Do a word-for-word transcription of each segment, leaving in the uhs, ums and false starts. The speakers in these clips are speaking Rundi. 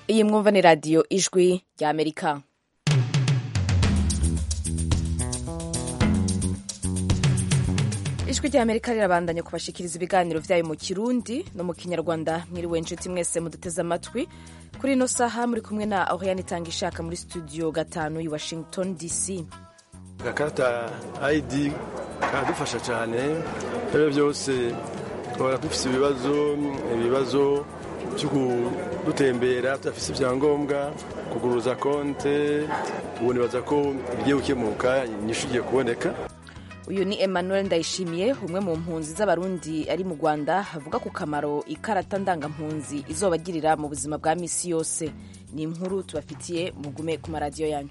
Iyi mwumva ni radiyo ijwi rya Amerika. Ijwi rya Amerika rirabandanya kubashikiriza ibiganiro vyayo mu Kirundi no mu Kinyarwanda. Mwiriwe inshuti mwese muduteze amatwi kuri ino saha, muri kumwe na Oriane Itangishaka muri studio gatanu i Washington D C. Gakarata I D kadufasha cyane, rero byose twara dufise ibibazo ibibazo cyo gutembera, tudafise ibyangombwa, kuguruza konte, ubone baza ko bigiye gukemuka, inyishu igiye kuboneka. Uyu ni Emmanuel Ndayishimiye, umwe mu mpunzi z'abarundi ari mu Rwanda, avuga ku kamaro ikarata ndangampunzi izobagirira mu buzima bwa misi yose. Ni inkuru tubafitiye, mugume ku maradiyo yanyu.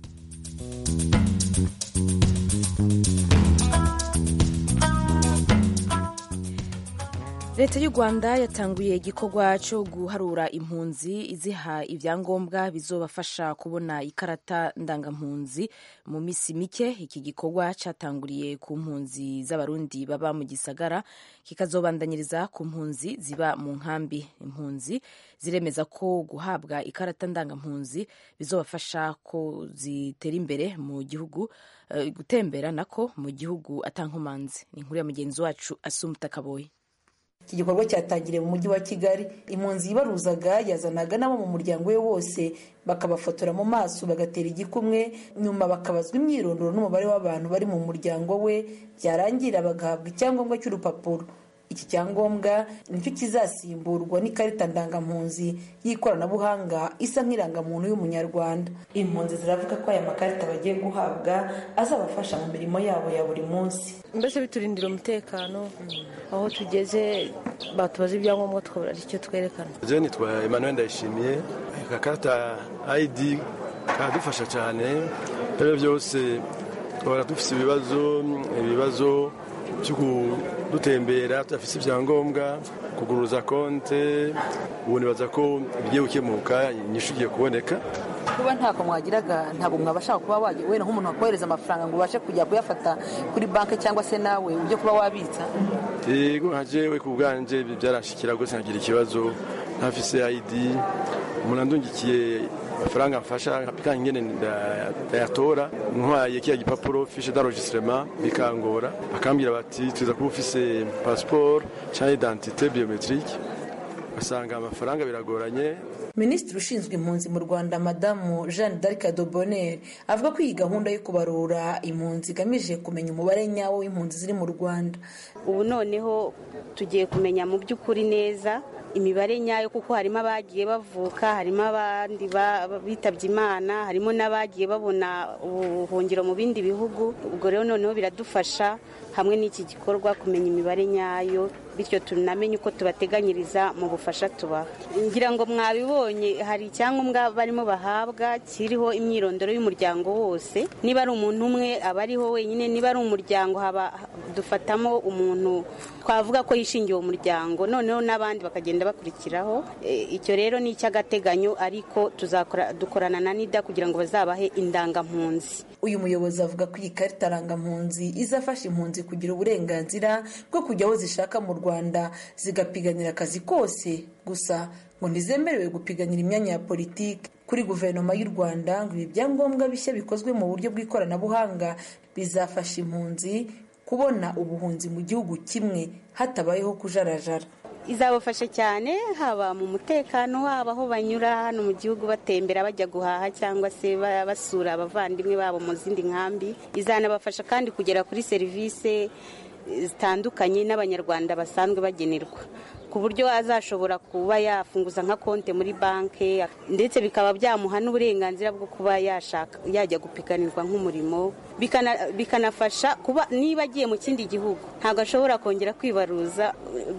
Leta y'u Rwanda yatanguye igikorwa cyo guharura impunzi iziha ivyangombwa bizobafasha kubona ikarata ndangampunzi mu misi mike. Iki gikorwa catanguriye ku mpunzi z'abarundi baba mu gisagara, kikazobandanyiriza ku mpunzi ziba mu nkambi. Impunzi ziremeza ko guhabwa ikarata ndangampunzi bizobafasha ko zitera imbere mu gihugu, uh, gutembera nako mu gihugu atankomanzi. Ni inkuru ya mugenzi wacu Asumta Kaboyi. Iki gikorwa cyatangiriye mu mujyi wa Kigali. Impunzi yibaruzaga yazanaga nabo mu muryango we wose, bakabafotora mu maso bagatera igikumwe, nyuma bakabazwa imyirondoro n'umubare w'abantu bari mu muryango we, byarangira bagahabwa icyangombwa cy'urupapuro. Iki cyangombwa nicyo kizasimburwa n'ikarita ndangampunzi y'ikoranabuhanga isa nk'irangamuntu y'umunyarwanda. Impunzi ziravuga ko aya makarita bagiye guhabwa azabafasha mu mirimo yabo ya buri munsi. Mbese biturindira umutekano, aho tugeze batubaza ibyangombwa tukabura icyo twerekana. Je nitwa Emmanuel Ndayishimiye. Gakarata I D kadufasha cyane, rero byose twara dufise ibibazo ibibazo cyo gutembera, tudafise ibyangombwa, kuguruza konte, ubone baza ko bigiye gukemuka, inyishu igiye kuboneka. Kuba ntako mwagiraga, ntabwo mwabashaka kuba wagiye wena nk'umuntu wakohereza amafaranga ngo ubashe kujya kuyafata kuri banki cyangwa se nawe ujye kuba wabitsa? Yego, hajewe ku bwanje byarashikira gose nkagira ikibazo, ntafise I D, umuntu andungikiye amafaranga mfasha kandi ngene ndayatora, ntwaye kiya gipapuro fiche d'enregistrement bikangora, akambira bati tuza kuba ufise passeport cyangwa identité biométrique, asanga amafaranga biragoranye. Minisitiri ushinzwe impunzi mu Rwanda Madamu Jeanne d'Arc Dobonel avuga ko iyi gahunda yo kubarura impunzi igamije kumenya umubare nyawo w'impunzi ziri mu Rwanda. Ubu noneho tugiye kumenya mu by'ukuri neza imibare nyayo, kuko harimo abagiye bavuka, harimo abandi bitabye Imana, harimo n'abagiye babona ubuhungiro mu bindi bihugu. Ubwo rero noneho biradufasha hamwe n'iki gikorwa kumenya imibare nyayo, bityo tunamenye uko tubateganyiriza mu bufasha tubaha. Ngira ngo mwabibonye hari icyangombwa barimo bahabwa kiriho imyirondoro y'umuryango wose. Niba ari umuntu umwe aba ariho wenyine, niba ari umuryango haba dufatamo umuntu twavuga ko yishingiye umuryango, noneho n'abandi bakagenda bakurikiraho. E, icyo rero ni icy'agateganyo, ariko tuzakora dukorana na NIDA kugira ngo bazabahe indangampunzi. Uyu muyobozi avuga ko iyi karita ndangampunzi izafasha impunzi kugira uburenganzira bwo kujya aho zishaka mu Rwanda zigapiganira akazi kose, gusa ngo ntizemerewe gupiganira imyanya ya politiki. Kuri guverinoma y'u Rwanda ngo ibi byangombwa bishya bikozwe mu buryo bw'ikoranabuhanga bizafasha impunzi kubona ubuhunzi mu gihugu kimwe hatabayeho kujarajara. Izabafasha cyane haba mu mutekano, haba aho banyura hano mu gihugu batembera bajya guhaha cyangwa se basura abavandimwe babo mu zindi nkambi. Izanabafasha kandi kugera kuri serivisi zitandukanye n'abanyarwanda basanzwe bagenerwa, ku buryo azashobora kuba yafunguza nka konte muri banki, ndetse bikaba byamuha n'uburenganzira bwo kuba yashaka yajya gupiganirwa nk'umurimo. Bikana, bikanafasha kuba niba agiye mu kindi gihugu ntabwo ashobora kongera kwibaruza.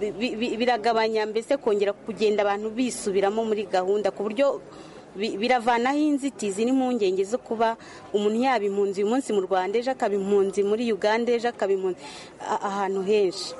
Biragabanya mbese kongera kugenda abantu bisubiramo muri gahunda, ku buryo biravanaho inzitizi n'impungenge zo kuba umuntu yaba impunzi uyu munsi mu Rwanda, ejo akaba impunzi muri Uganda, ejo akaba impunzi ahantu henshi.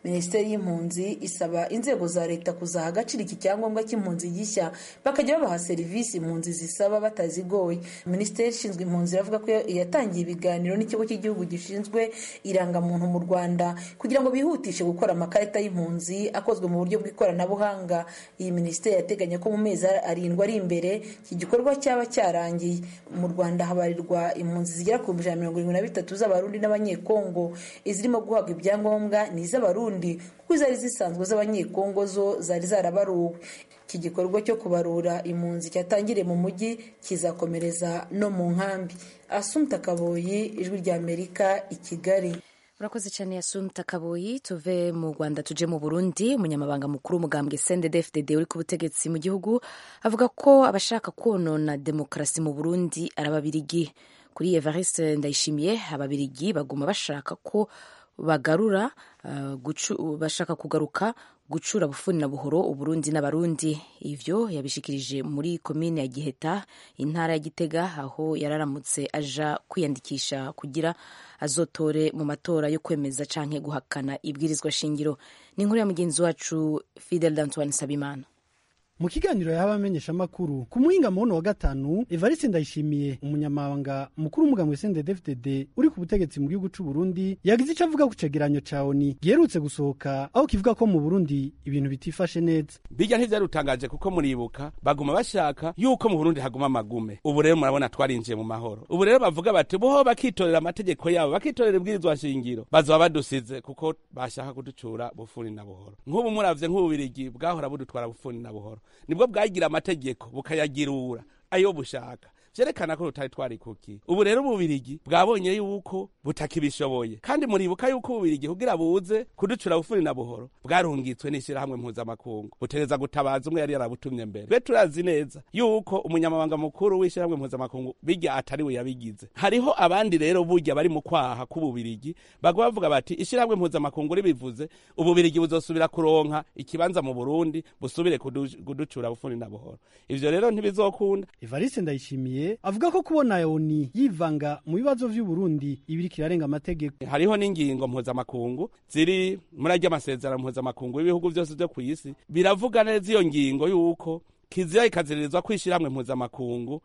Minisiteri y'impunzi isaba inzego za leta kuzaha agaciro iki cyangombwa cy'impunzi gishya bakajya babaha serivisi impunzi zisaba batazigoye. Minisiteri ishinzwe impunzi iravuga ko yatangiye ibiganiro n'ikigo cy'igihugu gishinzwe irangamuntu mu Rwanda kugira ngo bihutishe gukora amakarita y'impunzi akozwe mu buryo bw'ikoranabuhanga. Iyi minisiteri yateganya ko mu mezi arindwi ari imbere iki gikorwa cyaba cyarangiye. Mu Rwanda habarirwa impunzi zigera ku ijana na mirongo irindwi na bitatu z'abarundi n'abanyekongo. Izirimo guhabwa ibyangombwa ni iz'abarundi kuko izari zisanzwe z'abanyekongo zo zari zarabaruwe. Iki gikorwa cyo kubarura impunzi cyatangiriye mu mujyi kizakomereza no mu nkambi. Asumta Kaboyi, Ijwi ry'Amerika, i Kigali. Urakoze cyane Asumta Kaboyi. Tuve mu Rwanda tuje mu Burundi. Umunyamabanga mukuru w'umugambwe C N D D F D D uri ku butegetsi mu gihugu avuga ko abashaka konona demokarasi mu Burundi ari ababirigi. Kuri Evariste Ndayishimiye, ababirigi baguma bashaka ko bagarura uh, gucu, bashaka kugaruka gucura bufuni na buhoro Uburundi n'abarundi. Ivyo yabishikirije muri komine ya Giheta, intara ya Gitega, aho yararamutse aja kwiyandikisha kugira azotore mu matora yo kwemeza canke guhakana ibwirizwa shingiro. Ni inkuru ya mugenzi wacu Fidel D'Antoine Sabimana. Mu kiganiro y'abamenyesha makuru ku muhinga muhono wa gatanu, Evariste Ndayishimiye, umunyamabanga mukuru w'umugambwe C N D D F D D uri ku butegetsi mu gihugu c'u Burundi, yagize ico avuga ku cegeranyo ca O N U giherutse gusohoka, aho kivuga ko mu Burundi ibintu bitifashe neza. Bijya ntivyarutangaje kuko muribuka baguma bashaka yuko mu Burundi haguma amagume. Ubu rero murabona twarinjiye mu mahoro. Ubu rero bavuga bati boho bakitorera amategeko yabo, bakitorera ibwirizwa shingiro, bazoba badusize kuko bashaka kuducura bufuni na buhoro. Nk'ubu muravye nk'ububirigi bwahora budutwara bufuni na buhoro, nibwo bwagira amategeko bukayagirura ayo bushaka, vyerekana ko rutari twari kuki. Ubu rero ububirigi bwabonye yuko butakibishoboye, kandi muribuka yuko ububirigi kugira buze kuducura bufuni na buhoro bwarungitswe n'ishirahamwe mpuzamakungu, butereza gutabaza umwe yari yarabutumye mbere. Twe turazi neza yuko umunyamabanga mukuru w'ishirahamwe mpuzamakungu bijya atari we yabigize. Hariho abandi rero burya bari mu kwaha k'ububirigi bagwa bavuga bati ishirahamwe mpuzamakungu ribivuze ububirigi buzosubira kuronka ikibanza mu Burundi busubire kuducura bufuni na buhoro. Ivyo rero ntibizokunda. Evariste Ndayishimiye avuga ko kubona O N U yivanga mu bibazo vy'u Burundi ibiri kirarenga amategeko. Hariho n'ingingo mpuzamakungu ziri muri ajya amasezerano mpuzamakungu y'ibihugu byose byo ku isi, biravuga neza iyo ngingo yuko kizira ikaziririzwa kwishiramwe mpuzamakungu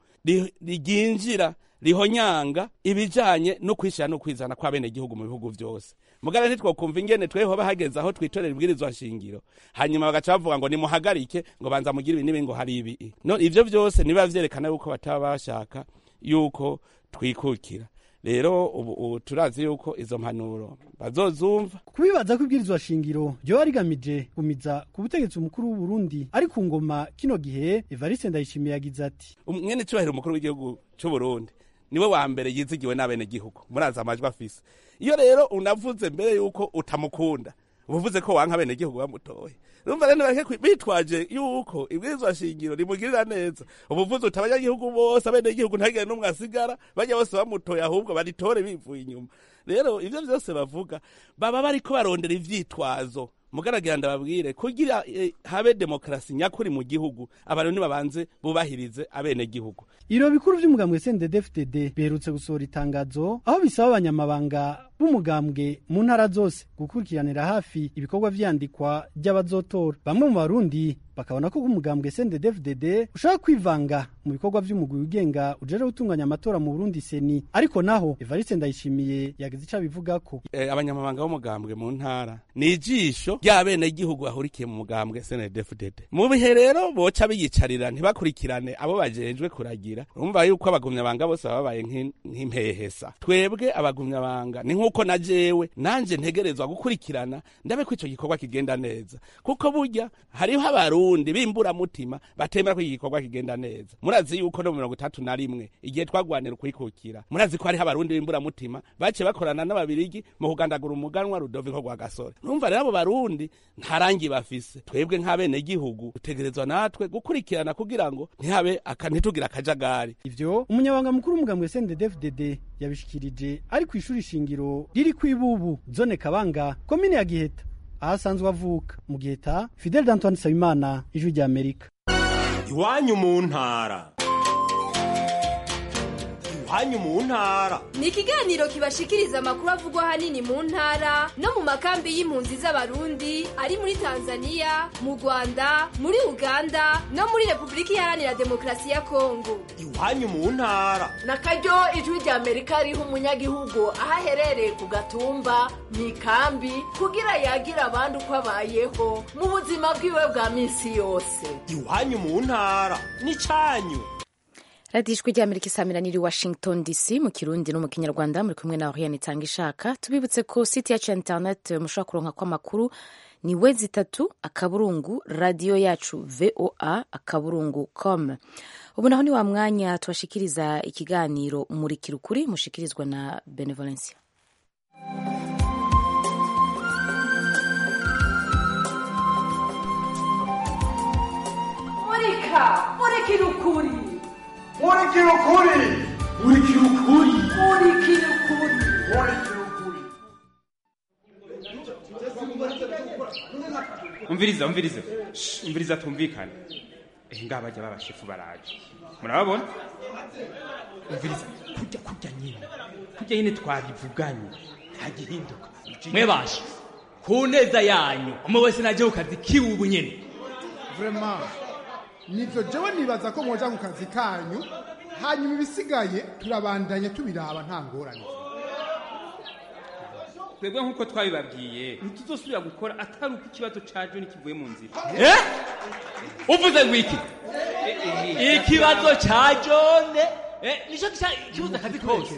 riginjira rihonyanga ibijanye no kwishira no kwizana kwa bene gihugu mu bihugu byose. Mugara ntitwokumva ingene tweho bahageza aho twitorera ibwirizwa shingiro hanyuma bagaca bavuga ngo nimuhagarike ngo banza mugira ibi nibi ngo hari ibi. No, ivyo byose niba vyerekana yuko bataba bashaka yuko twikukira. Rero ubu turazi yuko izo mpanuro bazozumva. Kubibaza ko ibwirizwa shingiro ryo arigamije gumiza ku butegetsi umukuru w'u Burundi ari ku ngoma kino gihe, Evariste Ndayishimiye yagize ati umwene cyubahiro umukuru w'igihugu cy'u Burundi niwe wa mbere yizigiwe n'abene gihugu, muraza amajwi afise. Iyo rero unavuze mbere yuko utamukunda uvuze ko wanka bene gihugu bamutoye, urumva rero bareke bitwaje yuko ibwirizwa shingiro rimugirira neza. Ubuvuze utabanya gihugu bose abene gihugu ntagire n'umwe asigara, bajya bose bamutoye ahubwo baritore bivuye inyuma. Rero ivyo byose bavuga baba bariko barondera ivyitwazo. Mugaragira ndababwire kugira eh, habe demokrasi nyakuri mu gihugu abantu babanze bubahirize abene gihugu. Iro bikuru vy'umugambwe C N D D F D D berutse gusohora itangazo aho bisaba abanyamabanga b'umugambwe mu ntara zose gukurikiranira hafi ibikorwa vyandikwa by'abazotora. Bamwe mu Barundi bakabona ko umugambwe C N D D F D D ushaka kwivanga mu bikorwa vy'umugwi ugenga ujeje gutunganya amatora mu Burundi seni. Ariko naho Evariste Ndayishimiye yagize ica bivuga ko eh, abanyamabanga b'umugambwe mu ntara ni ijisho ry'abene gihugu bahurikiye mu mugambwe C N D D F D D. Mu bihe rero boca biyicarira ntibakurikirane abo bajejwe kuragira. Urumva yuko abagumyabanga bose babaye nk'impehesa. Twebwe abagumyabanga ni nkuko na jewe nanje ntegerezwa gukurikirana ndabe ko ico gikorwa kigenda neza, kuko burya hariho abarundi bimbura mutima batemera ko igikorwa kigenda neza. Murazi yuko no mirongo itatu na rimwe igihe twagwanira kwikukira, murazi ko hariho abarundi bimbura mutima bace bakorana n'ababirigi mu kugandagura umuganwa Rudoviko rwa Gasore. Urumva rero abo barundi ntarangi bafise. Twebwe nk'abene gihugu utegerezwa natwe gukurikirana kugira ngo ntihabe akanitugira akajagari. Ivyo umunyabanga mukuru w'umugambwe C N D D F D D yabishikirije ari ku ishuri shingiro riri kwibubu zone Kabanga komine ya Giheta ahasanzwe avuka. Mu Giheta, Fidel D'Antoine Sabimana, Ijwi ry'Amerika. Iwanyu mu ntara. iwanyu mu ntara. Ni ikiganiro kibashikiriza amakuru avugwa hanini mu ntara no mu makambi y'impunzi z'abarundi ari muri Tanzania, mu Rwanda, muri Uganda no muri Republika Iharanira Demokarasi ya Kongo. Iwanyu mu ntara. Nakaryo ijwi rya Amerika riha umunyagihugu aho aherereye ku gatumba mu ikambi kugira yagira abandi uko abayeho mu buzima bwiwe bwa minsi yose. Iwanyu mu ntara n'icanyu. radiyo ijwi ry'amerika isamiraniye i Washington D C mu kirundi no mu kinyarwanda muri kumwe na Oriane Itangishaka. Tubibutse ko site yacu ya internet mushobora kuronka ko amakuru ni wezi itatu akaburungu radiyo yacu voa akaburungu com. Ubu naho ni wa mwanya tubashikiriza ikiganiro Murikira Ukuri mushikirizwa na Benevolencia. Murika, murikira ukuri. Murikira ukuri. Murikira ukuri. Murikira ukuri. Murikira ukuri. Umviriza, umviriza. Umviriza tumvikane. Eh ngaba bajya babashefu baraje. Murababona? Umviriza, kujya kujya nyine. Kujya nyine twabivuganye. Hagihinduka. Mwebashe. Ku neza yanyu. Umwe wese naje ukazi kibubu nyine. Vraiment. Nivyo jewe nibaza ko mwoja ku kazi kanyu hanyuma ibisigaye turabandanya tubiraba nta ngorane. Twebwe nkuko twabibabwiye ntituzosubira gukora atari uko ikibazo ca John kivuye mu nzira. Eh? Uvuze ngwiki? Ikibazo ca John eh nico kibuza kazi kose.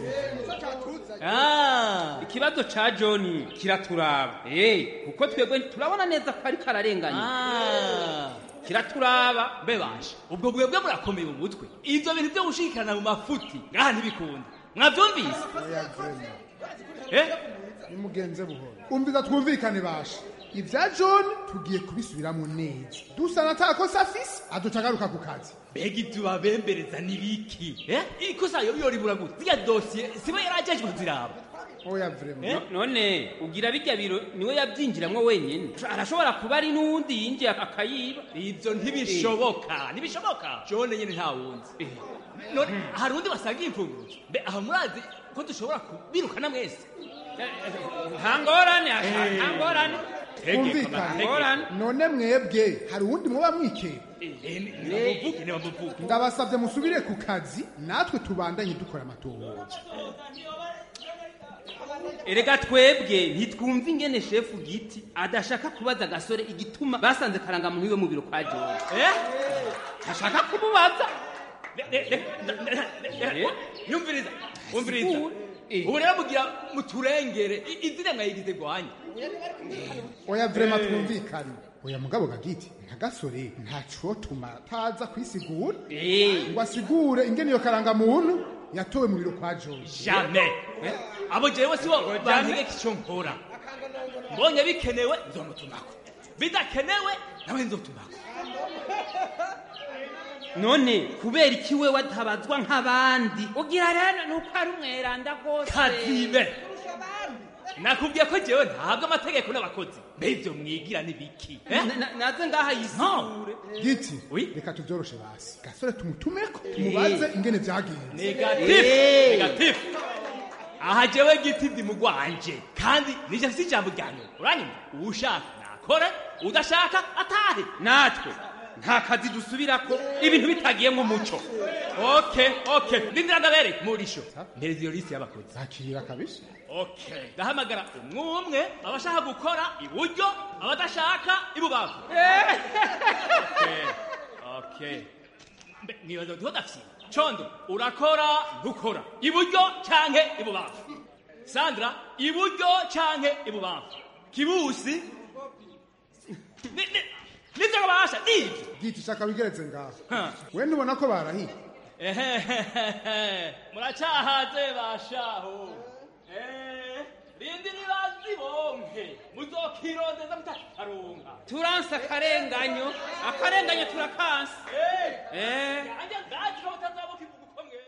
Ah, ikibazo ca John kiraturaba. Eh, kuko twebwe turabona neza ko ari kararenganye. Ah. Kiraturaba bebashe. Ubwo bwebwe murakomeye mu mutwe. Ivyo bintu byo gushikirana mu mafuti ngaha ntibikunda. Mwavyumvise? Eh? Nimugenze buhoro. Umviza twumvikane bashe. Ivya John tugiye kubisubiramwo neza. Dusa natakosa afise adutagaruka ku kazi. Begi tubabembereza nibiki? Eh? Ikosa yo yori buragute. Ziya dossier sibo yarajejwe kuziraba. Oya vraiment. No, none ugira bijya biro niwe yabyinjiramwe wenyene. Arashobora kuba ari nundi yinjiye akayiba. Ivyo ntibishoboka. Ntibishoboka. John nyene nta wundi. None hari undi basaga imfunguzo. Mbe aho murazi ko dushobora kubirukana mwese. Hangorane, hangorane. Umvikane. None mwebwe hari uwundi muba mwikeye. Ndabasabye musubire ku kazi natwe tubandanye dukora amatohoza. Erega twebwe ntitwumva ingene shefu giti adashaka kubaza gasore igituma basanze karanga muntu iwe mu biro kwa John. Eh? Ashaka kumubaza. Yumviriza. Umviriza. Ubu rero mugira muturengere izina mwayigize gwanya. Oya vraiment twumvikane. Oya mugabo gagiti nta gasore ntaco tuma taza kwisigura. Eh. Ngo asigure ingene yo karanga muntu yatowe mu biro kwa John. Jamais. Abo jewe sibo bantege kico nkora. Mbonye bikenewe nzomutumako. Bidakenewe nawe nzotumako. None kubera iki we watabazwa nk'abandi? Ugira rero nuko ari umweranda gose. Kazibe. Nakubwiye ko jewe ntabwo amategeko n'abakozi. Bevyo mwigira nibiki? Eh? Naze ngaha yisure. Giti. Reka tuvyoroshe basi. Gasore tumutumeko tumubaze ingene vyagenze. Negative. Negative. Aha jewe giti ndi mugwanje kandi nije si jambo ryanyu. Uranyuma? Ushaka nakore, udashaka atahe. Natwe nta kazi dusubirako ibintu bitagiye mu muco. Okay, okay. Ndindira ndabere murisho. Mpereza iyo list y'abakozi. Zakira kabisa. Okay. Ndahamagara umwe umwe abashaka gukora iburyo, abadashaka ibubavu. Okay. Okay. Nibaza tudafye. Chondo, urakora ntukora. Iburyo canke ibubavu. Sandra, iburyo canke ibubavu. Kibusi. Nivyo kabasha, nivyo. Giti shaka wigeretse ngaho. We ntubona ko barahiye. Ehehehe. Muracahaze bashaho. Eh, rindi nibazi bonke. Muzokirondeza mutaronka. Turansa akarenganyo, akarenganyo turakansa. Eh. Eh. Anje gaje ko tazabo kivuga ukomwe.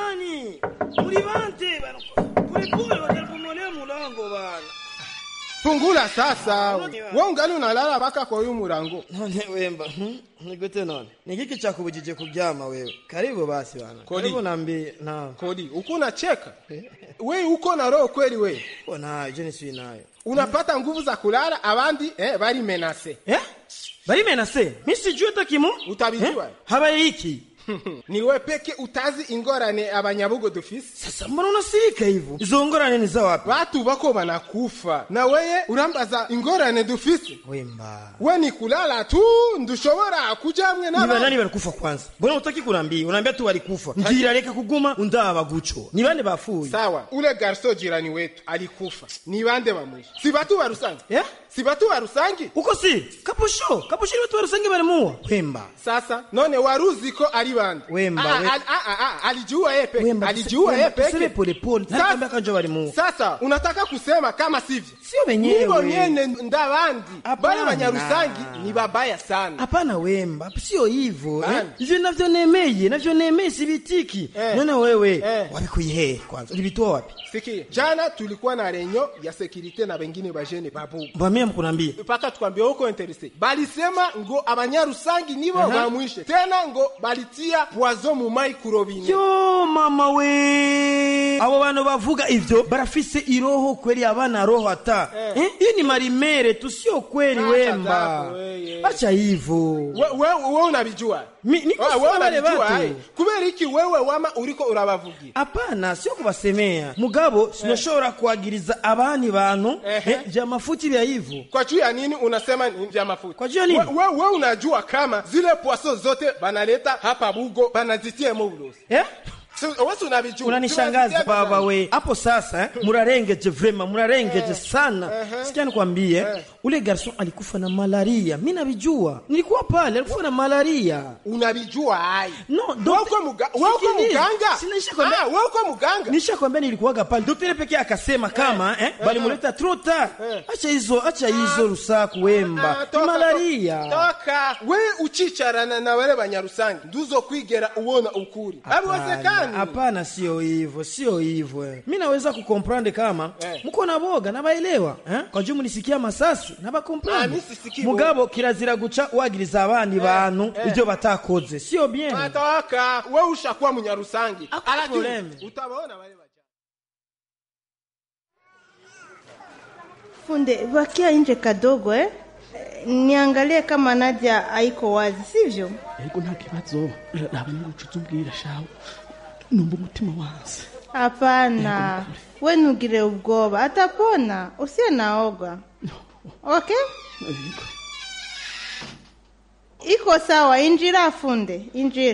Nani? Muri bante bano. Kuri kule waje kumone mulango bana. Fungula sasa. Wewe ungali unalala baka kwa huyu murango. None wemba. Nigute none. Nikiki cha kubujije kuryama wewe. Karibu basi bana. Karibu nambi na. Kodi, uko unacheka? Wewe uko na roho kweli wewe? Ona, je nisi nayo. Unapata nguvu za kulala abandi eh bari menase. Eh? Bari menase? Mimi sijui hata kimu. Utabijua. Eh? Habaye iki. Ni wewe peke utazi ingorane abanyabugo dufise. Sasa mbona unasirika hivyo? Izo ingorane ni za wapi? Watu bako banakufa. Na wewe urambaza ingorane dufise. Wemba. Wewe ni kulala tu ndushobora kujamwe na. Ni nani balikufa kwanza? Mbona utaki kunambia? Unaambia tu walikufa. Ngira reka kuguma undaba guco. Ni bande bafuye. Sawa. Ule garso jirani wetu alikufa. Ni bande bamwisha. Si batu barusangi. Eh? Si batu barusangi. Uko si? Kapusho. Kapusho ni watu barusangi balimuwa. Wemba. Sasa none waruziko ali bande. Wemba. Ah, ah, ah, ah, alijua yeye peke. Alijua yeye peke. Sema pole pole. Nataka kanjo balimuwa. Sasa unataka kusema kama sivyo? Sio wenyewe. Nibo nyene ndabandi. Bale banyarusangi ni babaya sana. Hapana Wemba. Sio hivyo. Eh? Hivyo navyo nemeye, navyo nemeye sibitiki. Eh. None wewe. Eh. Wabikuye kwanza. Ulibitoa wapi? Sikia. Jana tulikuwa na renyo ya security na wengine bajene babu. Bamia mkunambia. Mpaka tukwambia uko interesse. Balisema ngo abanyarusangi nibo uh -huh. bamwishe. Tena ngo balitia poison mu mai kurobine. Yo mama we. Abo bano bavuga ivyo barafise iroho kweli abana roho hata. Eh, eh? Hiyo ni marimere tu sio kweli Wemba. Acha hivyo. Wewe wewe unabijua. Mimi niko wale watu. Kubera iki wewe wama uriko urabavugira. Hapana sio kubasemea. Mugabo sinoshobora eh. kuagiriza abani bantu eh, eh vya mafuti vya hivyo. Kwa juu ya nini unasema ni vya mafuti? Kwa juu ya nini? Wewe we, we unajua kama zile poisson zote banaleta hapa Bugo banazitia mobulosi. Eh? Watu unabijua. Unanishangaza baba we. Hapo sasa eh, murarengeje vrema, murarengeje eh, sana. Uh-huh. Sikia nikwambie, eh, ule garçon alikufa na malaria. Mimi nabijua. Nilikuwa pale alikufa na malaria. Unabijua hai. No, wewe uko muganga. Wewe uko muganga. Sinisha kwambia. Ah, wewe uko muganga. Nisha kwambia nilikuwaga pale. Daktari pekee akasema kama eh, eh bali muleta trop tard. Eh. Acha hizo, acha hizo rusaku Wemba. Ah, malaria. Toka. Wewe uchicarana na wale banyarusangi. Nduzo kwigera uona ukuri. Habiwezekani. Hapana sio hivyo, sio hivyo. Mimi naweza kukomprendre kama eh, mko na boga na baelewa, eh? Kwa jumla nisikia masasi na ba comprendre. Ah, mugabo kirazira guca wagiriza abandi eh, bantu eh, ivyo batakoze. Sio bien. Ataka wewe ushakuwa munyarusangi. Alaji utabaona wale bacha. Funde bakia nje kadogo eh? Niangalie kama Nadia haiko wazi, sivyo? Ego nta kibazo. Laba ngucuzumbwira shawo. Numba umutima wanze. Hapana. Wewe nugire ubwoba. Atapona. Usiye naoga. Okay? Ego. Iko sawa, injira Funde, injira.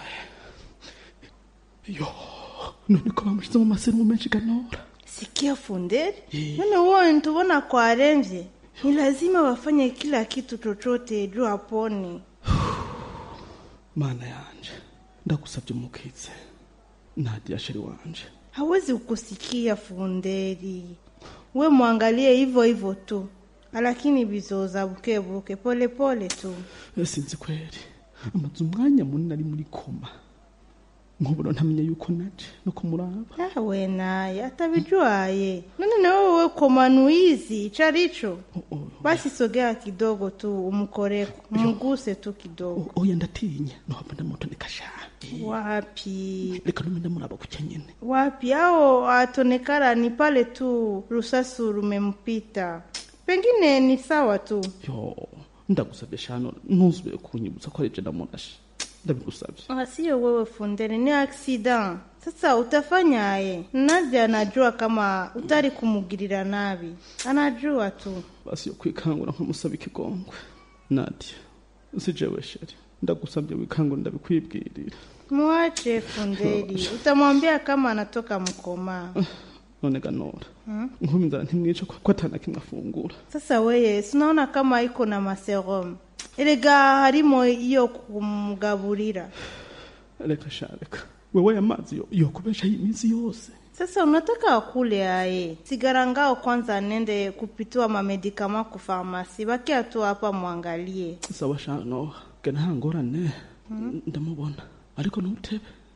Yo, none ko bamushize mu maserumu menshi ganora. Sikia Funde. None wewe ntubona kwa renje. Ni lazima wafanye kila kitu chochote juu apone. Mana yanje. Ndakusabye mukize. Nadia sheri wanje. Hawezi ukusikia Funderi. We muangalie hivyo hivyo tu. Lakini bizoza buke buke pole pole tu. Sinzi kweli. Amazu mwanya munini ari muri koma. Nkubona ntamenya yuko naje no kumuraba. Ah we naye atabijwaye. None nawe wewe komanuizi charicho. Oh, oh, basi sogea kidogo tu umkoreko. Mguse tu kidogo. Oya ndatinya. No hapa ndamoto nikasha. Wapi? Leka numenda muraba kucyanyene. Wapi hao atonekara ni pale tu rusasu rumempita. Pengine ni sawa tu. Yo, ndagusabye shano ntuzwe kunyibutsa ko ari ndamonashe. Ndabigusabye. Ah sio wewe Funderi ni accident. Sasa utafanyaje? Nadia anajua kama utari kumugirira nabi. Anajua tu. Basi yo kwikangura nkamusaba ikigongwe. Nadia, usijewe sheri. Ndagusabye wikangura ndabikwibwirira. Mwache Funderi. Utamwambia kama anatoka mkoma. None ganora. Hmm? Nkuminzara ntimwica ko atana kimwe afungura. Sasa wewe sinaona kama iko na maserum. Erega harimo iyo kumugaburira. Reka shareka. Wewe amazi yo yo kubesha iminsi yose. Sasa unataka akule aye. Sigara ngao kwanza nende kupitua mamedikama ku pharmacy. Bakia tu hapa muangalie. Sawa shano. Kana ngorane. Hmm? Ndamubona. Ariko ntutebe.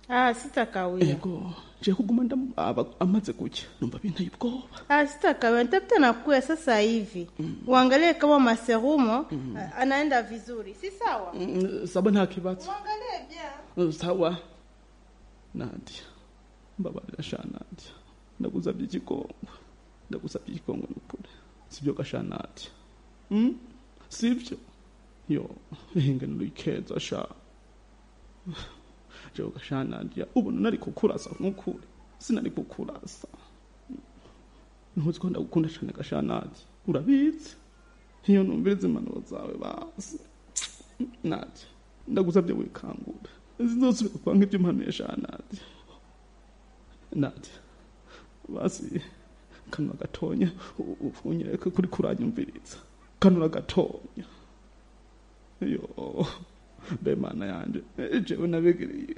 Ah, sitakawia. Ego, je kuguma ndamaba amaze kucha. Numva binteye ubwoba. Ah, sitakawia. Nitafuta nakuya sasa hivi. Mm. Uangalie kama maserumo mm. anaenda vizuri. Si sawa? Mm, sawa nta kibazo. Uangalie bien. Sawa. Nadia. Mbabarira sha Nadia. Ndagusabye ikigongo. Ndagusabye ikigongo n'ukuri. Sibyo gasha Nadia. Mm? Sibyo. Yo, hinga n'ikeza sha. Jo gasha Nadia. Ubu nari kukurasa n'ukuri. Sinari kukurasa. Ntuzi ko ndagukunda cyane gasha Nadia. Urabizi? Iyo numviriza impanuro zawe basi. Nadia. Ndagusabye wikangura. Zizosubira kwanga ibyo mpanuye sha Nadia. Nadia. Basi kanwa gatonya ufunyereka kuri kuranyumviriza. Kanura gatonya. Yo. Be mana yanje. Jewe nabegereye.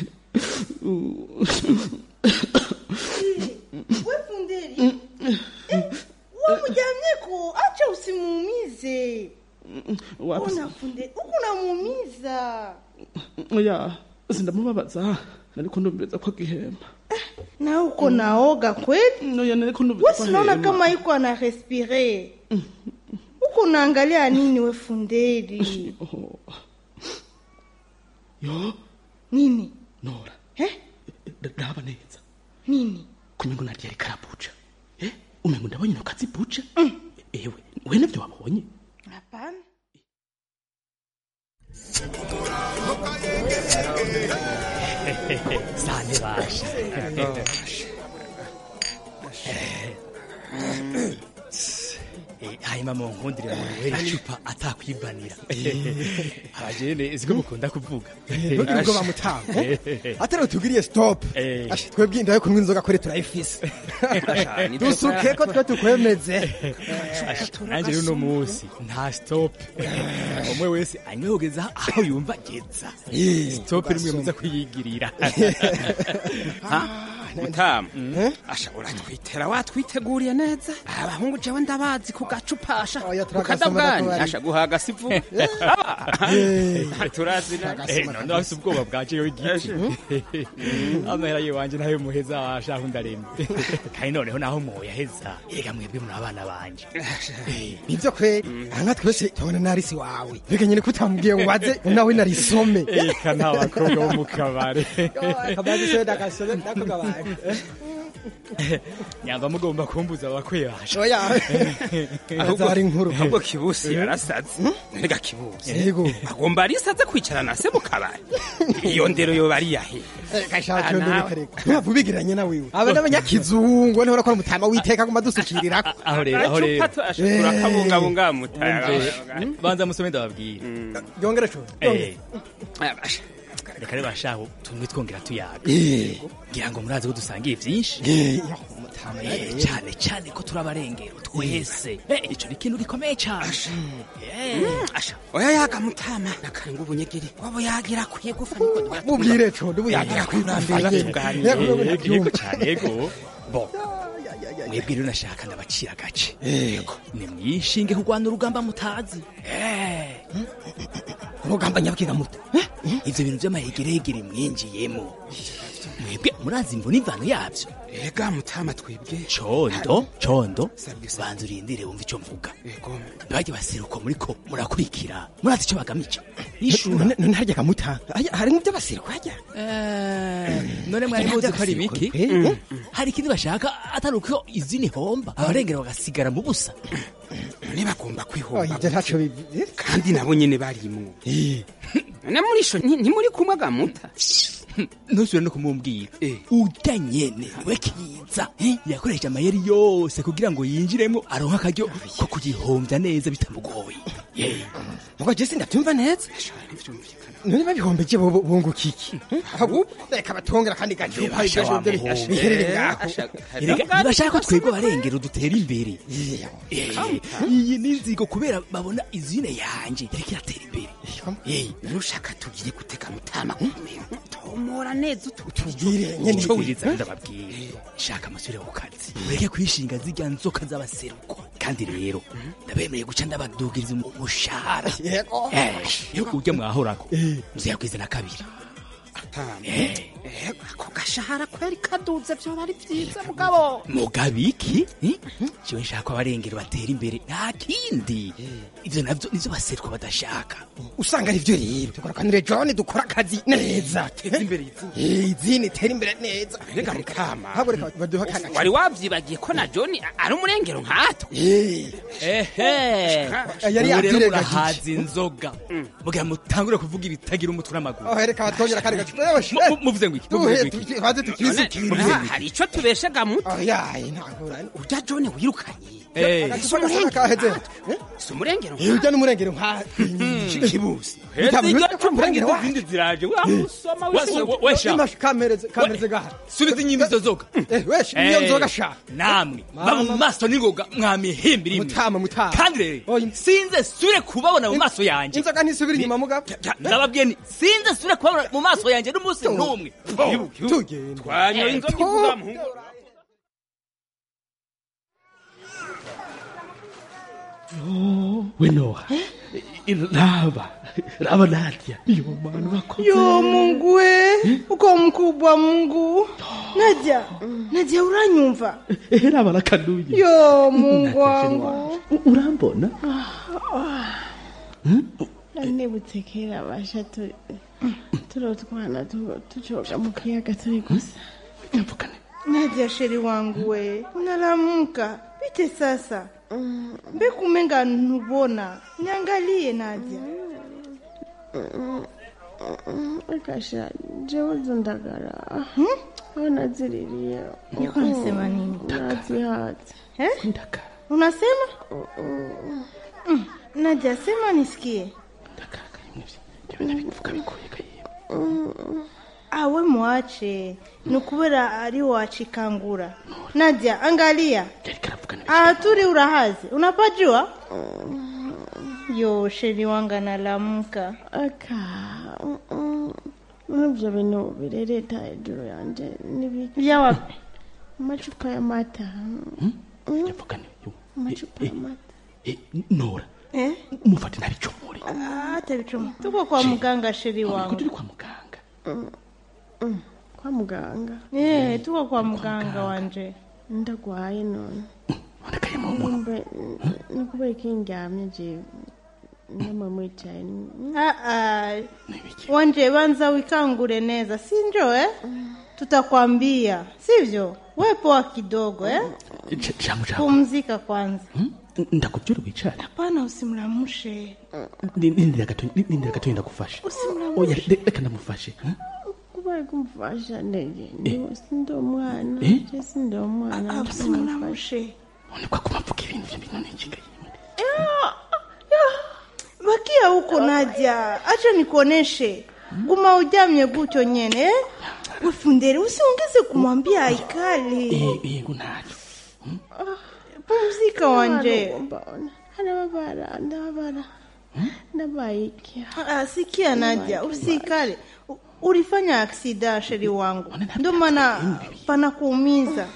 Wewe Funderi. Wewe mjamye ko acha usimuumize. Una Funderi, uko unamuumiza. Oya, sindamubabaza. Nariko ndombeza kwa gihema. Na uko naoga kweli? No, ya nariko ndombeza kwa gihema. Wewe unaona kama yuko ana respire. Uko unaangalia nini we Funderi? Yo. Nini? Nora. Eh? Ndaba neza. Nini? Kumengo Nadia karabuca. Eh? Umengo ndabonye no kazibuca. Mm. Ewe, we navyo wabonye? Hapana. Sane basha. Eh, hanyuma mu nkundire mu wera icupa atakwibanira. Abajene iziko mukunda kuvuga. Ubwo bamutanga. Atari tugiriye stop. Ashe twebwe indaye kunywa inzoga kore turayifise. Dusuke ko twe tukwemeze. Nanje rero no musi nta stop. Umwe wese anyogeza aho yumva ageza. Stop rimwe muza kuyigirira. Ha? Mutama. Asha uratwitera watwiteguriye neza. Abahungu jewe ndabazi ku gacupasha. Ukadabwani asha guhaga sivu. Turazina. None afite ubwoba bwaje yo igiti. Amera yiwanje nayo muheza ashaka undarembe. Kai noneho naho moya heza. Ega mwebwe muri abana banje. Nivyo kweli. Aha twese tubona narisi wawe. Bega nyine kutamubwiye waze nawe narisome. Eka nta bakobwa bo mu kabare. Kabare se ndakasome ndakogabare. Nyamba mugomba kumbuza abakwebasha. Oya. Azari inkuru. Ahubwo kibusi yarasaze. Nega kibusi. Yego. Agomba arisaze kwicarana se mu kabare. Iyo ndero yo bari yahe. Kashaka cyo nderekareka. Ntabwo bigiranye na wewe. Aba n'abanyakizungu niho nakora mutama witeka guma dusukirira. Aho rero aho rero. Ashakura kabunga bunga mutaya. Banza musome ndababwira. Yongera cyo. Abasha. Reka rero bashaho tumwe twongera tuyaga. Ngira ngo murazi ko dusangiye byinshi. Cyane cyane ko turabarengero twese. Ico ni kintu gikomeye cyane. Asha. Oya yaga mutama nakaringa ubunyegiri. Wabo yagira kwiye gufa niko duga. Mubwire cyo ndubu yagira kwirambira. Yego cyane yego. Bo. Mwebwe rero nashaka ndabacira gace. Yego. Ni mwishinge kurwana urugamba mutazi. Eh. Urugamba nyabwiga muto. Ivyo bintu by'amahegeregere mwinjiyemo. Mwebwe murazi imvo n'imvano yavyo. Ega mutama twebwe. Condo, condo. Banza urindire wumva ico mvuga. Yego. Baje basiruko muriko murakurikira. Murazi ico bagamije. Ishura none harya kamuta. Hari mu by'abasiruko harya. Eh, none mwari muzi ko ari biki? Hari ikindi bashaka ataruko izini homba. Abarengera bagasigara mu busa. None bagomba kwihomba. Oya ntaco bivuze. Kandi nabo nyene barimwo. Eh. None muri sho ntimuri kumwe gamuta. Ntusubire no kumumbwira. Urya nyene we kiza. Yakoresha amayeri yose kugira ngo yinjiremo aronka akaryo ko kugihombya neza bitamugoye. Mugo je sindabyumva neza. None babihombeje bunguka iki? Ahubwo reka batongera kandi gaje upayigaje biherere ngaho. Bashaka ko twebwe barengero dutera imbere. Iyi ninzigo kubera babona izine yanje reka iratera imbere. Eh, nushaka tugiye guteka mutama tomora neza utubwire nyene cyo wiriza ndababwiye. Shaka amasure ku kazi. Ureke kwishinga zijya nzoka z'abaseruko. Kandi rero ndabemereye guca ndabadugiriza umushahara. Yego. Eh, yo kujya mwahorako. Muzayakwize na kabiri. Eh, ako gashahara kweri kaduze vyoba ari vyiza mugabo. Mugabo iki? Jewe nshaka abarengero batera imbere nta kindi. Ivyo navyo nizo baserwa badashaka. Usanga ari vyo rero. Tukora John dukora akazi neza. Teza imbere izi. Eh, izini tera imbere neza. Rega kama. Habureka baduha kana. Wari wavyibagiye ko na John ari umurengero nkato. Eh. Ehe. Yari yabire gahaza inzoga. Mugira mutangure kuvuga ibitagira umutwe n'amaguru. Oh, reka batongera kare gacu. Muvuze ngo iki? Muvuze ngo iki? Baze tukizukira. Hari ico tubeshaga muto. Oh, yayi ntagura. Urya John wirukanye. Eh. Si umurengero. Eh, urya n'umurengero nka kibusi. Umurengero w'izindi ziraje. Wamusoma wesha. Imash kamereze kamereze gaha. Subiza inyimi zo zoga. Eh, wesha niyo nzoga sha. Namwe. Ba mu maso n'ingoga mwamihimbi rimwe. Mutama mutama. Kandi rero sinze sure kubabona mu maso yanje. Inzoga ntisubira inyuma mugabo. Ndababwiye ni sinze sure kubabona mu maso yanje n'umunsi n'umwe. Tugenda. Twanyoye inzoga ivuga muhungu. Oh, wenoha. Raba. Raba Nadia. Yo mwana wako. Yo Mungu we. Uko mkubwa Mungu. Nadia. Nadia uranyumva? Eh, raba lakaduye. Yo Mungu wangu. Urambona? Nibutse kera basha tu turotwana tucoga mu kiyaga turi gusa. Mvukane. Nadia sheri wangu we. Unalamuka. Bite sasa. Mbe kumenga ntubona. Niangalie Nadia. Akasha jewe zondagara. Ona ziririye. Niko nasema nini? Nazihat. Eh? Ndaka. Unasema? Mm. Nadia sema nisikie. Ndaka kayimwe. Jewe nabivuga bikoye kayiye. Awe mwache. Nukubera ari wachikangura. Nadia angalia. Ah, turi urahazi. Unapajua? Yo, sheri wanga nalamuka. Aka. Unavyo bino birereta hejuru yanje nibiki. Vya wapi? Machupa ya mata. Hmm? Yavugane. Machupa ya mata. Eh, Nora. Eh? Umufate nabicomori. Ah, tabicomo. Tuko kwa muganga sheri wangu. Turi kwa muganga. Mm. Kwa muganga. Eh, tuko kwa muganga wanje. Ndagwaye none. Ndakaye mu muntu. Nikubera kingamye je. Nama mwicaye. Ah ah. Wanje banza wikangure neza, si njo eh? Tutakwambia, sivyo? Wewe poa kidogo eh? Jamu jamu. Pumzika kwanza. Ndakubwira wicara. Hapana usimlamushe. Nindira gato nindira gato ndakufasha. Usimlamushe. Oya reka ndamufashe. Kubaye kumfasha nege. Ndo mwana. Je sindo mwana. Usimlamushe. Unikwa kumapfuka ibintu by'ibintu n'inginga. Bakia huko Nadia, acha nikuoneshe. Guma ujamye gucho nyene eh? Wefundere usiongeze kumwambia aikale. Eh eh kunacho. Pumzika wanje. Hana babara, ndabara. Ndabaiki. Ah, sikia Nadia, usikale. Ulifanya aksida sheri wangu. Ndio maana pana kuumiza.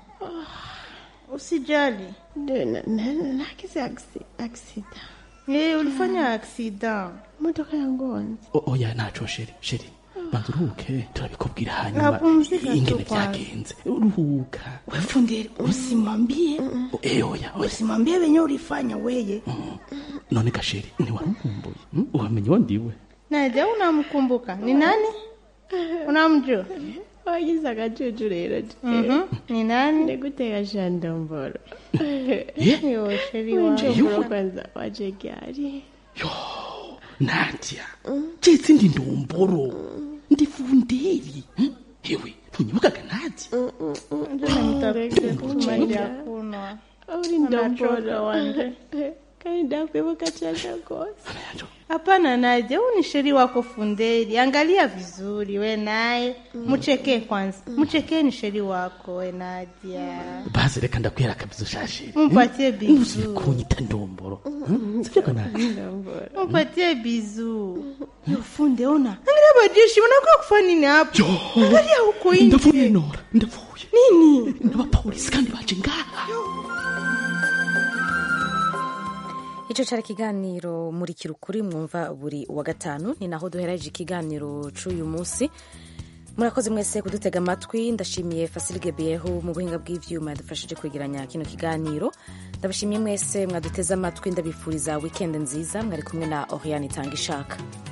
Usijali. Ndio na na kisa aksida. Eh, ulifanya aksida. Motoka yangu. Oya nacho sheri, sheri. Banzuruke turabikubwira hanyuma. Ingene byagenze. Uruhuka. Wefundere usimwambie. Eh oya, usimwambie benye ulifanya weye. None kasheri, ni warumbuye. Wamenye wandiwe. Nadia unamkumbuka? Ni nani? Unamjua? Wagiza gajuju rero. Mhm. Ni nani? Ndegutega shandomboro. Yo sheri wangu kwanza waje gari. Yo. Nadia. Jetsi ndi ndomboro. Ndifundiri. Hewe, tunyibuka Nadia. Ndona mtabeke kumali akuno. Uri ndomboro wanje. Kaida kwibuka chacha kosa. Hapana Nadia, huu ni sheri wako Funderi. Angalia vizuri we naye. Mucheke kwanza. Mucheke ni sheri wako we Nadia. Basi reka ndakwera kabizo shashi. Mpatie bizu. Kunyita ndomboro. Sivyo kana? Ndomboro. Mpatie bizu. Yo Funde ona. Angalia bajeshi wanakuwa kufanya nini hapo? Angalia huko nje. Ndavuye Nora. Ndavuye. Nini? Ndaba polisi kandi baje ngaha. Ico cyari kiganiro muri kirukuri mwumva buri wa gatanu ni naho duhereje ikiganiro cy'uyu munsi. murakoze mwese kudutega amatwi. Ndashimiye Fasilge Bieho mu buhinga bw'ivyuma yadufashije kwegeranya kino kiganiro. Ndabashimiye mwese mwaduteze amatwi, ndabifuriza weekend nziza. Mwari kumwe na Oriane Tangishaka.